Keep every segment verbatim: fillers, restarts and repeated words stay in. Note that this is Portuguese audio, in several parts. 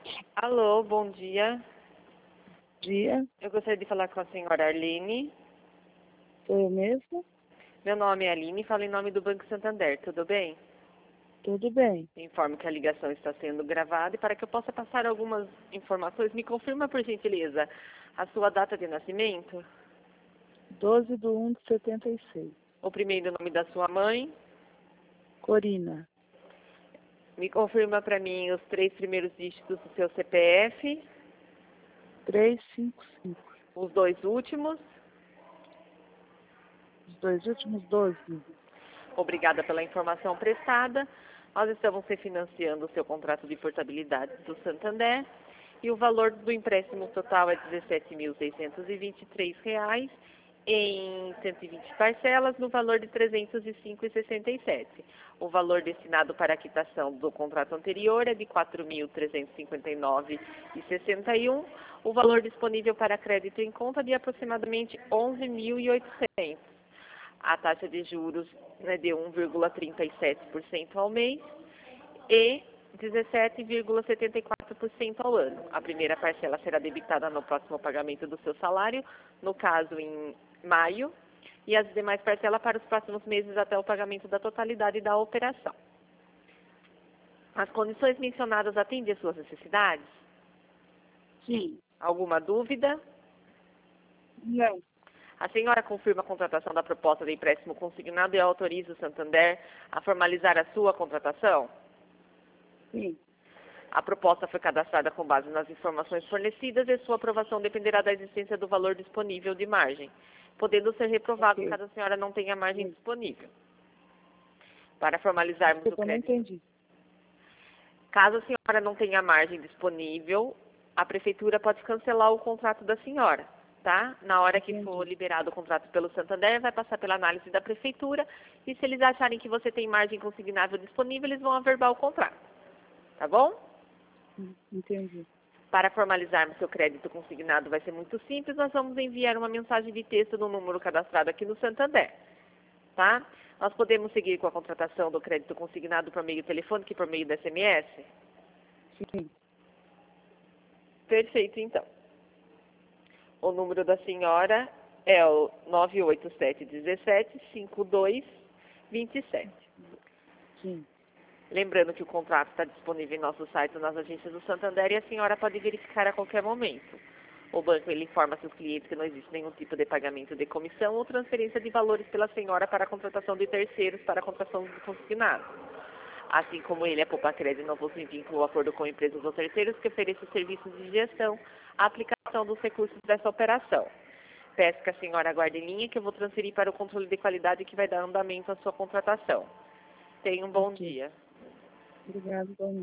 Alô, bom dia. Dia, Eu gostaria de falar com a senhora Arline. sou eu mesma? Meu nome é Aline e falo em nome do Banco Santander, tudo bem? Tudo bem. Informo que a ligação está sendo gravada e para que eu possa passar algumas informações, me confirma, por gentileza, a sua data de nascimento, doze de um de setenta e seis. o primeiro nome da sua mãe, Corina, me confirma para mim os três primeiros dígitos do seu C P F, trezentos e cinquenta e cinco. os dois últimos. Os dois últimos doze. Obrigada pela informação prestada. Nós estamos refinanciando o seu contrato de portabilidade do Santander e o valor do empréstimo total é dezessete mil seiscentos e vinte e três reais em cento e vinte parcelas no valor de trezentos e cinco reais e sessenta e sete centavos. O valor destinado para a quitação do contrato anterior é de quatro mil trezentos e cinquenta e nove reais e sessenta e um centavos. O valor disponível para crédito em conta é de aproximadamente onze mil e oitocentos reais. A taxa de juros é de um vírgula trinta e sete por cento ao mês e dezessete vírgula setenta e quatro por cento ao ano. A primeira parcela será debitada no próximo pagamento do seu salário, no caso em maio, e as demais parcelas para os próximos meses até o pagamento da totalidade da operação. As condições mencionadas atendem às suas necessidades? Sim. Alguma dúvida? Não. A senhora confirma a contratação da proposta de empréstimo consignado e autoriza o Santander a formalizar a sua contratação? Sim. A proposta foi cadastrada com base nas informações fornecidas e sua aprovação dependerá da existência do valor disponível de margem, podendo ser reprovado Ok. caso a senhora não tenha margem Sim. disponível. Para formalizarmos Desculpa, o eu não crédito. entendi. Caso a senhora não tenha margem disponível, a prefeitura pode cancelar o contrato da senhora. Tá? Na hora que Entendi. for liberado o contrato pelo Santander, vai passar pela análise da prefeitura e se eles acharem que você tem margem consignável disponível, eles vão averbar o contrato. Tá bom? Entendi. Para formalizarmos seu crédito consignado vai ser muito simples, nós vamos enviar uma mensagem de texto no número cadastrado aqui no Santander. Tá? Nós podemos seguir com a contratação do crédito consignado por meio telefônico e por meio do S M S? Sim. Perfeito, então. O número da senhora é o nove oito sete um sete cinco dois dois sete. Sim. Lembrando que o contrato está disponível em nosso site nas agências do Santander e a senhora pode verificar a qualquer momento. O banco ele informa seus clientes que não existe nenhum tipo de pagamento de comissão ou transferência de valores pela senhora para a contratação de terceiros para a contratação de consignado. Assim como ele, a Poupa Crédito não possui vínculo ou acordo com empresas ou terceiros que ofereçam serviços de gestão, a aplicação dos recursos dessa operação. Peço que a senhora aguarde em linha que eu vou transferir para o controle de qualidade que vai dar andamento à sua contratação. Tenha um bom Ok. dia. Obrigado, Dona.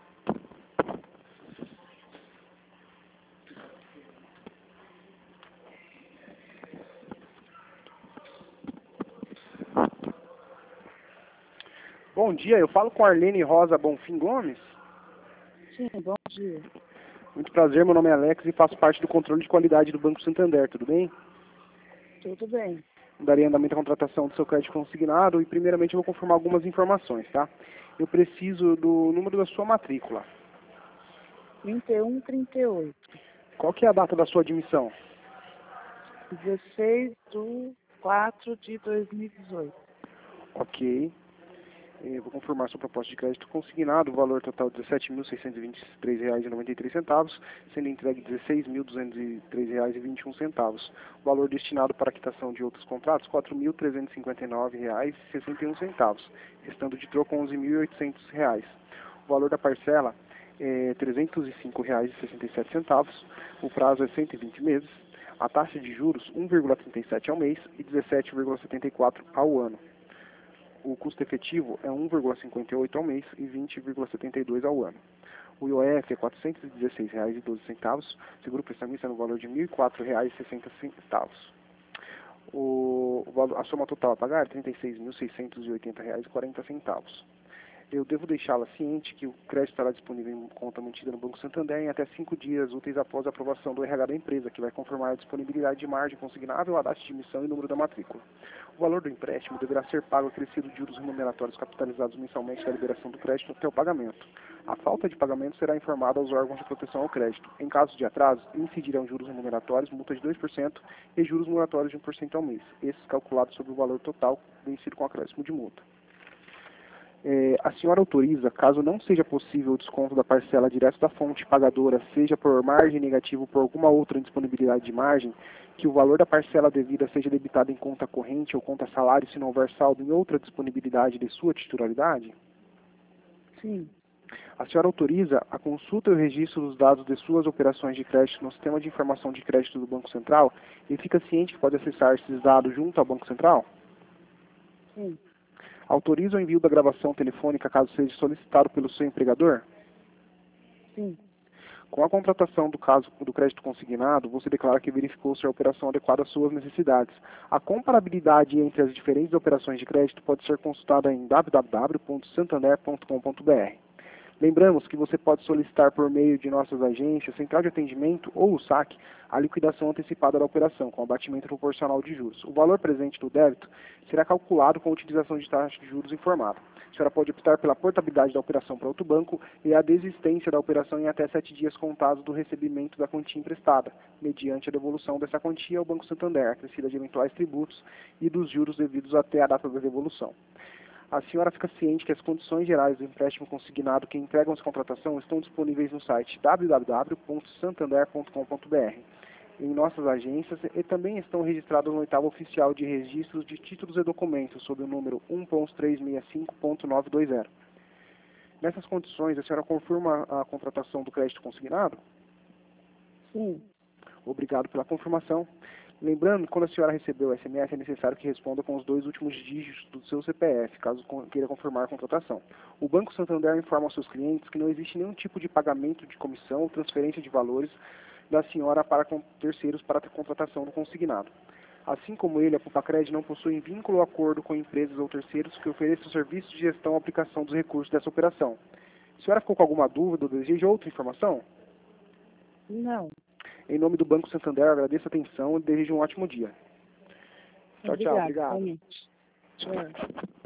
Bom dia, eu falo com Arlene Rosa Bonfim Gomes. Sim, bom dia. Muito prazer, meu nome é Alex e faço parte do controle de qualidade do Banco Santander, tudo bem? Tudo bem. Darei andamento à contratação do seu crédito consignado e primeiramente eu vou confirmar algumas informações, tá? Eu preciso do número da sua matrícula. trinta e um, trinta e oito. Qual que é a data da sua admissão? dezesseis de quatro de dois mil e dezoito. Ok. Eu vou confirmar sua proposta de crédito consignado, o valor total dezessete mil seiscentos e vinte e três reais e noventa e três centavos, sendo entregue dezesseis mil duzentos e três reais e vinte e um centavos. O valor destinado para a quitação de outros contratos, quatro mil trezentos e cinquenta e nove reais e sessenta e um centavos, restando de troco onze mil e oitocentos reais. O valor da parcela é trezentos e cinco reais e sessenta e sete centavos, o prazo é cento e vinte meses, a taxa de juros um vírgula trinta e sete ao mês e dezessete vírgula setenta e quatro ao ano. O custo efetivo é um vírgula cinquenta e oito ao mês e vinte vírgula setenta e dois ao ano. O I O F é quatrocentos e dezesseis reais e doze centavos, seguro prestamista no valor de mil e quatro reais e sessenta centavos. O, a soma total a pagar é trinta e seis mil seiscentos e oitenta reais e quarenta centavos. Eu devo deixá-la ciente que o crédito estará disponível em conta mantida no Banco Santander em até cinco dias úteis após a aprovação do R H da empresa, que vai confirmar a disponibilidade de margem consignável, a data de emissão e o número da matrícula. O valor do empréstimo deverá ser pago acrescido de juros remuneratórios capitalizados mensalmente da liberação do crédito até o pagamento. A falta de pagamento será informada aos órgãos de proteção ao crédito. Em caso de atraso, incidirão juros remuneratórios, multa de dois por cento e juros moratórios de um por cento ao mês, esses calculados sobre o valor total vencido com acréscimo de multa. É, a senhora autoriza, caso não seja possível o desconto da parcela direto da fonte pagadora, seja por margem negativa ou por alguma outra indisponibilidade de margem, que o valor da parcela devida seja debitado em conta corrente ou conta salário se não houver saldo em outra disponibilidade de sua titularidade? Sim. A senhora autoriza a consulta e o registro dos dados de suas operações de crédito no sistema de informação de crédito do Banco Central e fica ciente que pode acessar esses dados junto ao Banco Central? Sim. Autoriza o envio da gravação telefônica caso seja solicitado pelo seu empregador? Sim. Com a contratação do caso do crédito consignado, você declara que verificou se a operação adequada às suas necessidades. A comparabilidade entre as diferentes operações de crédito pode ser consultada em w w w ponto santander ponto com ponto b r. Lembramos que você pode solicitar por meio de nossas agências, central de atendimento ou o saque, a liquidação antecipada da operação, com abatimento proporcional de juros. O valor presente do débito será calculado com a utilização de taxa de juros informada. A senhora pode optar pela portabilidade da operação para outro banco e a desistência da operação em até sete dias contados do recebimento da quantia emprestada, mediante a devolução dessa quantia ao Banco Santander, acrescida de eventuais tributos e dos juros devidos até a data da devolução. A senhora fica ciente que as condições gerais do empréstimo consignado que entregam essa contratação estão disponíveis no site w w w ponto santander ponto com ponto b r, em nossas agências, e também estão registradas no oitavo oficial de registros de títulos e documentos, sob o número um ponto trezentos e sessenta e cinco ponto novecentos e vinte. Nessas condições, a senhora confirma a contratação do crédito consignado? Sim. Obrigado pela confirmação. Lembrando que quando a senhora recebeu o S M S, é necessário que responda com os dois últimos dígitos do seu C P F, caso queira confirmar a contratação. O Banco Santander informa aos seus clientes que não existe nenhum tipo de pagamento de comissão ou transferência de valores da senhora para terceiros para a contratação do consignado. Assim como ele, a Pupacred não possui vínculo ou acordo com empresas ou terceiros que ofereçam serviços de gestão ou aplicação dos recursos dessa operação. A senhora ficou com alguma dúvida ou deseja outra informação? Não. Em nome do Banco Santander, eu agradeço a atenção e desejo um ótimo dia. Tchau, tchau. Obrigada. Obrigado. Realmente. É.